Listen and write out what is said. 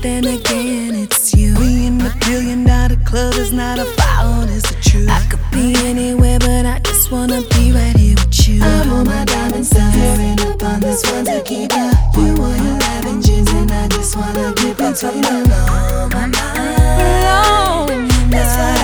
then again it's you. We in the $1 billion club, it's not a foul, it's the truth. I could be anywhere, but I just wanna be right here with you. I want my diamonds staring up on this one to keep up. You want your lavender jeans and I just wanna dip into the low my mind. That's why